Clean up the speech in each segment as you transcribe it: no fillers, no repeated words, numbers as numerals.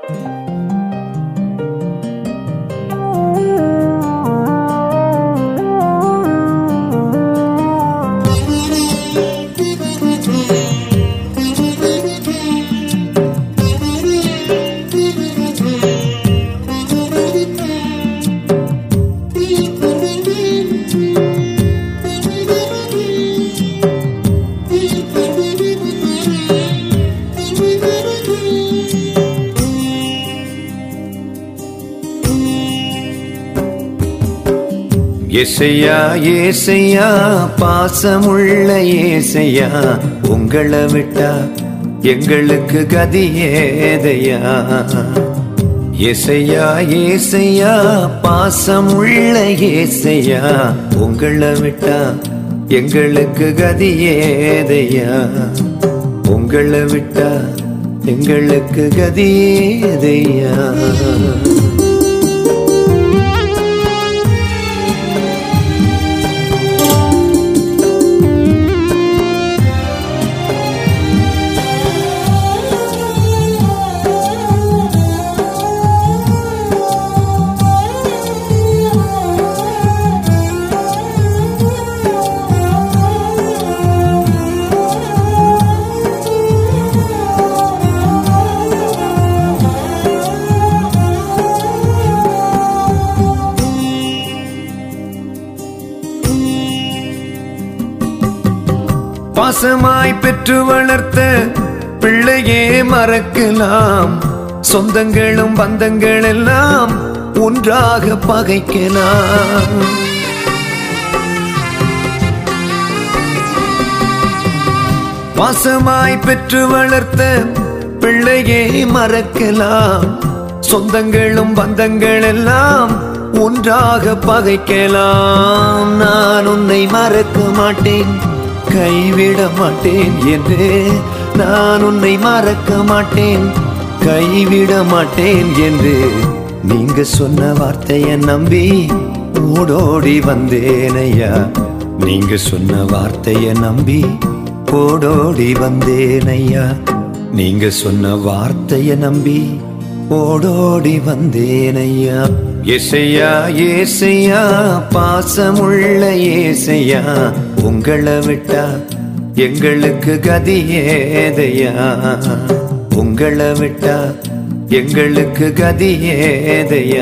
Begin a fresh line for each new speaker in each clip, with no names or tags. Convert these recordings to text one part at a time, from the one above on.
ஏசையா ஏசையா பாசமுள்ள ஏசையா, உங்களை விட்டா எங்களுக்கு கதி ஏதையா. ஏசையா ஏசையா பாசமுள்ள ஏசையா, உங்களை விட்டா எங்களுக்கு கதி ஏதையா. உங்களை விட்டா எங்களுக்கு கதி ஏதையா. பாசமாய் பெற்று வளர்த்த பிள்ளையே மறக்கலாம், சொந்தங்களும் பந்தங்கள் எல்லாம் ஒன்றாக பகைக்கலாம். பாசமாய் பெற்று வளர்த்த பிள்ளையே மறக்கலாம், சொந்தங்களும் பந்தங்கள் எல்லாம் ஒன்றாக பகைக்கலாம். நான் உன்னை மறக்க மாட்டேன், கைவிட மாட்டேன் என்று, நான் உன்னை மறக்க மாட்டேன், கைவிட மாட்டேன் என்று நீங்க சொன்ன வார்த்தையை நம்பி ஓடோடி வந்தேனையா. நீங்க சொன்ன வார்த்தையை நம்பி ஓடோடி வந்தேனையா. நீங்க சொன்ன வார்த்தையை நம்பி ஓடோடி வந்தேனையா. ஏசையா ஏசையா பாசமுள்ள ஏசையா, உங்களை விட்டா எங்களுக்கு கதி ஏதையா. உங்களை விட்டா எங்களுக்கு கதி ஏதையா.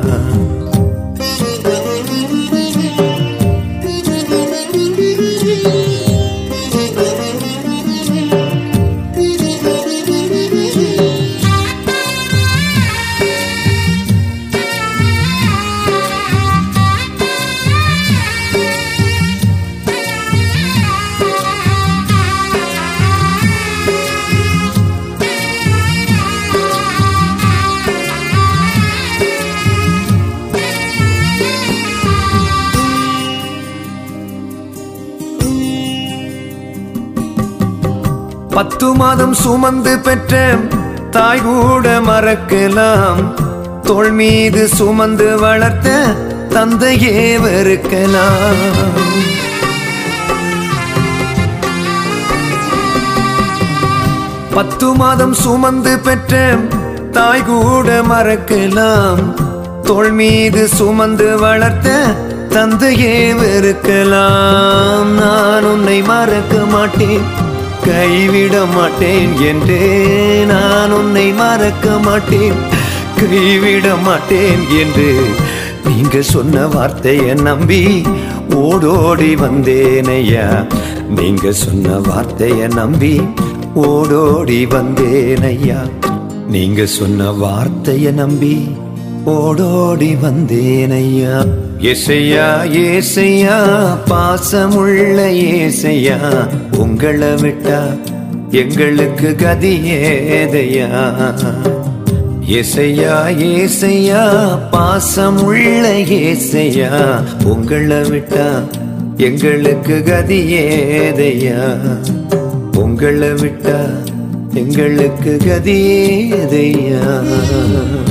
பத்து மாதம் சுமந்து பெற்ற தாய் கூட மறக்கலாம், தோள் மீது சுமந்து வளர்த்த தந்தையே வெறுக்கலாம். 10 மாதம் சுமந்து பெற்ற தாய் கூட மறக்கலாம், தோள் மீது சுமந்து வளர்த்த தந்தையே வெறுக்கலாம். நான் உன்னை மறக்க மாட்டேன், கைவிட மாட்டேன் என்றே, நான் உன்னை மறக்க மாட்டேன், கைவிட மாட்டேன் என்று நீங்க சொன்ன வார்த்தையை நம்பி ஓடோடி வந்தேனையா. நீங்க சொன்ன வார்த்தையை நம்பி ஓடோடி வந்தேனையா. நீங்க சொன்ன வார்த்தையை நம்பி ஓடோடி வந்தேனையா. ஏசையா ஏசையா பாசமுள்ள ஏசையா, உங்களை விட்டா எங்களுக்கு கதி ஏதையா. ஏசையா ஏசையா பாசமுள்ள ஏசையா, உங்களை விட்டா எங்களுக்கு கதி ஏதையா. உங்களை விட்டா எங்களுக்கு கதி ஏதையா.